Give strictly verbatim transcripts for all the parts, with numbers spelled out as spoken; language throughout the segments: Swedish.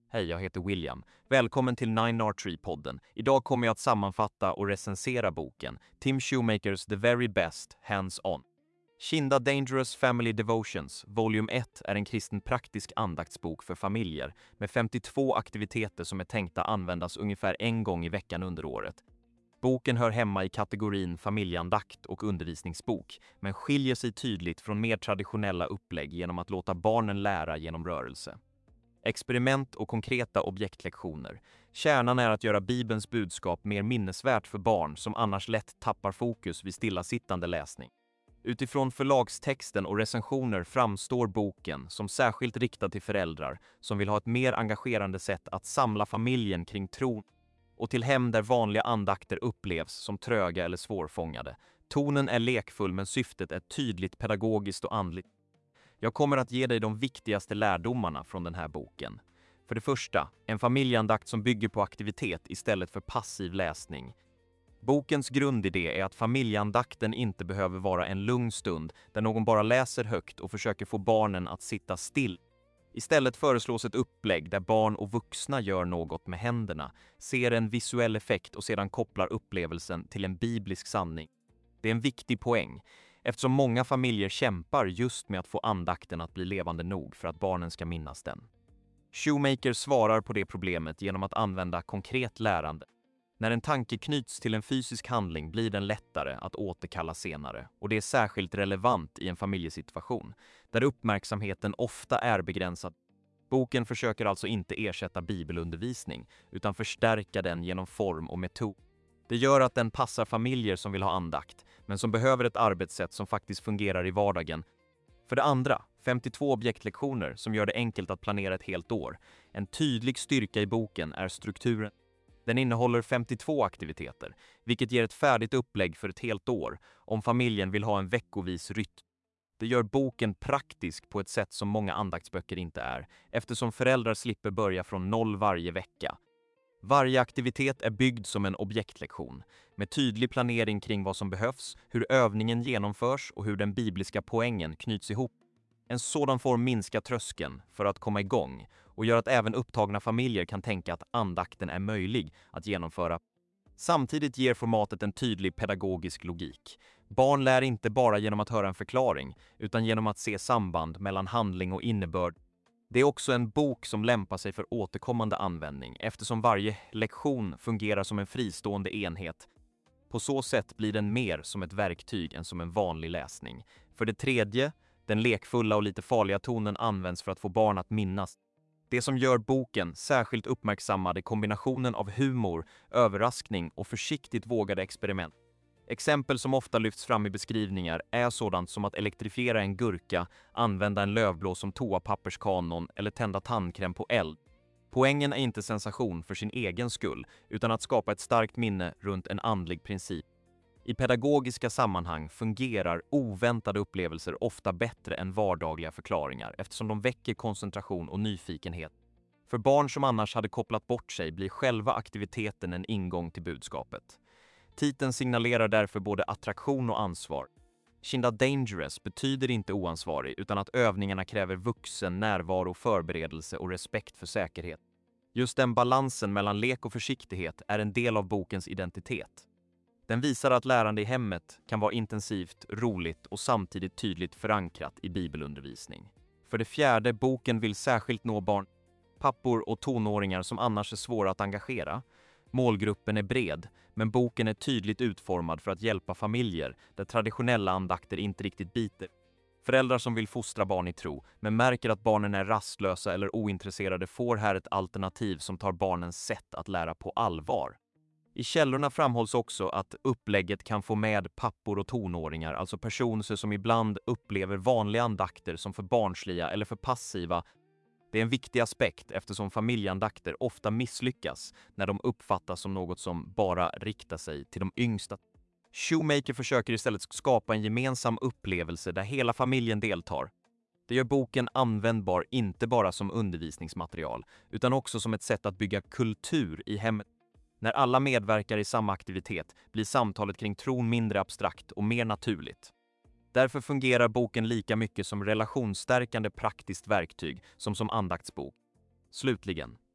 Hej, jag heter William. Välkommen till Nine R Tree-podden. Idag kommer jag att sammanfatta och recensera boken Tim Shoemakers The Very Best, Hands On. Kinda Dangerous Family Devotions, Volume ett, är en kristen praktisk andaktsbok för familjer med femtiotvå aktiviteter som är tänkta användas ungefär en gång i veckan under året. Boken hör hemma i kategorin familjeandakt och undervisningsbok, men skiljer sig tydligt från mer traditionella upplägg genom att låta barnen lära genom rörelse. Experiment och konkreta objektlektioner. Kärnan är att göra Bibelns budskap mer minnesvärt för barn som annars lätt tappar fokus vid stillasittande läsning. Utifrån förlagstexten och recensioner framstår boken som särskilt riktad till föräldrar som vill ha ett mer engagerande sätt att samla familjen kring tron och till hem där vanliga andakter upplevs som tröga eller svårfångade. Tonen är lekfull men syftet är tydligt pedagogiskt och andligt. Jag kommer att ge dig de viktigaste lärdomarna från den här boken. För det första, en familjeandakt som bygger på aktivitet istället för passiv läsning. Bokens grundidé är att familjeandakten inte behöver vara en lugn stund där någon bara läser högt och försöker få barnen att sitta still. Istället föreslås ett upplägg där barn och vuxna gör något med händerna, ser en visuell effekt och sedan kopplar upplevelsen till en biblisk sanning. Det är en viktig poäng, eftersom många familjer kämpar just med att få andakten att bli levande nog för att barnen ska minnas den. Shoemaker svarar på det problemet genom att använda konkret lärande. När en tanke knyts till en fysisk handling blir den lättare att återkalla senare, och det är särskilt relevant i en familjesituation, där uppmärksamheten ofta är begränsad. Boken försöker alltså inte ersätta bibelundervisning, utan förstärka den genom form och metod. Det gör att den passar familjer som vill ha andakt, men som behöver ett arbetssätt som faktiskt fungerar i vardagen. För det andra, femtiotvå objektlektioner som gör det enkelt att planera ett helt år. En tydlig styrka i boken är strukturen. Den innehåller femtiotvå aktiviteter, vilket ger ett färdigt upplägg för ett helt år om familjen vill ha en veckovis rytm. Det gör boken praktisk på ett sätt som många andaktsböcker inte är, eftersom föräldrar slipper börja från noll varje vecka. Varje aktivitet är byggd som en objektlektion, med tydlig planering kring vad som behövs, hur övningen genomförs och hur den bibliska poängen knyts ihop. En sådan form minskar tröskeln för att komma igång och gör att även upptagna familjer kan tänka att andakten är möjlig att genomföra. Samtidigt ger formatet en tydlig pedagogisk logik. Barn lär inte bara genom att höra en förklaring, utan genom att se samband mellan handling och innebörd. Det är också en bok som lämpar sig för återkommande användning eftersom varje lektion fungerar som en fristående enhet. På så sätt blir den mer som ett verktyg än som en vanlig läsning. För det tredje, den lekfulla och lite farliga tonen används för att få barn att minnas. Det som gör boken särskilt uppmärksammad är kombinationen av humor, överraskning och försiktigt vågade experiment. Exempel som ofta lyfts fram i beskrivningar är sådant som att elektrifiera en gurka, använda en lövblås som toapapperskanon eller tända tandkräm på eld. Poängen är inte sensation för sin egen skull, utan att skapa ett starkt minne runt en andlig princip. I pedagogiska sammanhang fungerar oväntade upplevelser ofta bättre än vardagliga förklaringar eftersom de väcker koncentration och nyfikenhet. För barn som annars hade kopplat bort sig blir själva aktiviteten en ingång till budskapet. Titeln signalerar därför både attraktion och ansvar. Kinda Dangerous betyder inte oansvarig utan att övningarna kräver vuxen närvaro, förberedelse och respekt för säkerhet. Just den balansen mellan lek och försiktighet är en del av bokens identitet. Den visar att lärande i hemmet kan vara intensivt, roligt och samtidigt tydligt förankrat i bibelundervisning. För det fjärde, boken vill särskilt nå barn, pappor och tonåringar som annars är svåra att engagera. Målgruppen är bred, men boken är tydligt utformad för att hjälpa familjer där traditionella andakter inte riktigt biter. Föräldrar som vill fostra barn i tro, men märker att barnen är rastlösa eller ointresserade får här ett alternativ som tar barnens sätt att lära på allvar. I källorna framhålls också att upplägget kan få med pappor och tonåringar, alltså personer som ibland upplever vanliga andakter som för barnsliga eller för passiva. Det är en viktig aspekt eftersom familjeandakter ofta misslyckas när de uppfattas som något som bara riktar sig till de yngsta. Shoemaker försöker istället skapa en gemensam upplevelse där hela familjen deltar. Det gör boken användbar inte bara som undervisningsmaterial utan också som ett sätt att bygga kultur i hemmet. När alla medverkar i samma aktivitet blir samtalet kring tron mindre abstrakt och mer naturligt. Därför fungerar boken lika mycket som relationsstärkande praktiskt verktyg som som andaktsbok. Slutligen,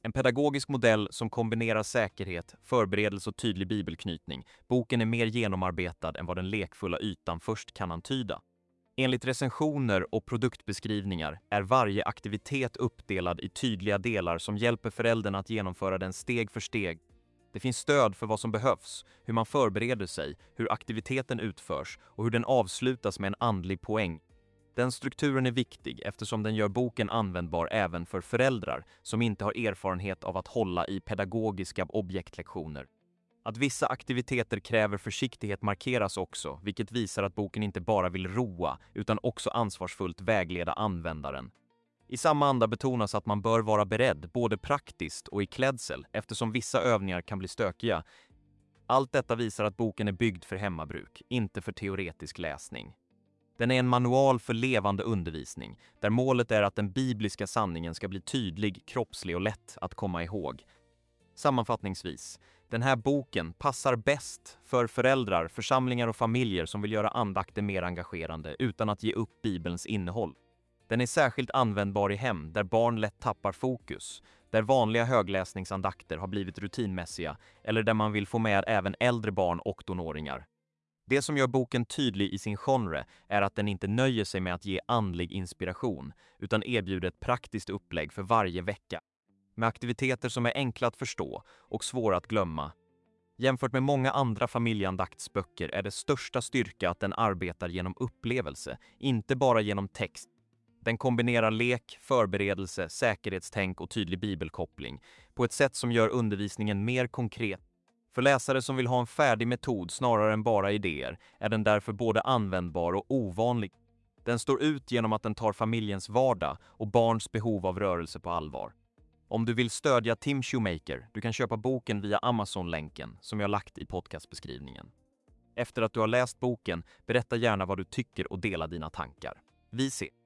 En pedagogisk modell som kombinerar säkerhet, förberedelse och tydlig bibelknytning. Boken är mer genomarbetad än vad den lekfulla ytan först kan antyda. Enligt recensioner och produktbeskrivningar är varje aktivitet uppdelad i tydliga delar som hjälper föräldern att genomföra den steg för steg. Det finns stöd för vad som behövs, hur man förbereder sig, hur aktiviteten utförs och hur den avslutas med en andlig poäng. Den strukturen är viktig eftersom den gör boken användbar även för föräldrar som inte har erfarenhet av att hålla i pedagogiska objektlektioner. Att vissa aktiviteter kräver försiktighet markeras också, vilket visar att boken inte bara vill roa utan också ansvarsfullt vägleda användaren. I samma anda betonas att man bör vara beredd, både praktiskt och i klädsel, eftersom vissa övningar kan bli stökiga. Allt detta visar att boken är byggd för hemmabruk, inte för teoretisk läsning. Den är en manual för levande undervisning, där målet är att den bibliska sanningen ska bli tydlig, kroppslig och lätt att komma ihåg. Sammanfattningsvis, den här boken passar bäst för föräldrar, församlingar och familjer som vill göra andakter mer engagerande utan att ge upp Bibelns innehåll. Den är särskilt användbar i hem där barn lätt tappar fokus, där vanliga högläsningsandakter har blivit rutinmässiga eller där man vill få med även äldre barn och tonåringar. Det som gör boken tydlig i sin genre är att den inte nöjer sig med att ge andlig inspiration utan erbjuder ett praktiskt upplägg för varje vecka, med aktiviteter som är enkla att förstå och svåra att glömma. Jämfört med många andra familjeandaktsböcker är det största styrka att den arbetar genom upplevelse, inte bara genom text. Den kombinerar lek, förberedelse, säkerhetstänk och tydlig bibelkoppling på ett sätt som gör undervisningen mer konkret. För läsare som vill ha en färdig metod snarare än bara idéer är den därför både användbar och ovanlig. Den står ut genom att den tar familjens vardag och barns behov av rörelse på allvar. Om du vill stödja Tim Shoemaker, du kan köpa boken via Amazon-länken som jag lagt i podcastbeskrivningen. Efter att du har läst boken, berätta gärna vad du tycker och dela dina tankar. Vi ses!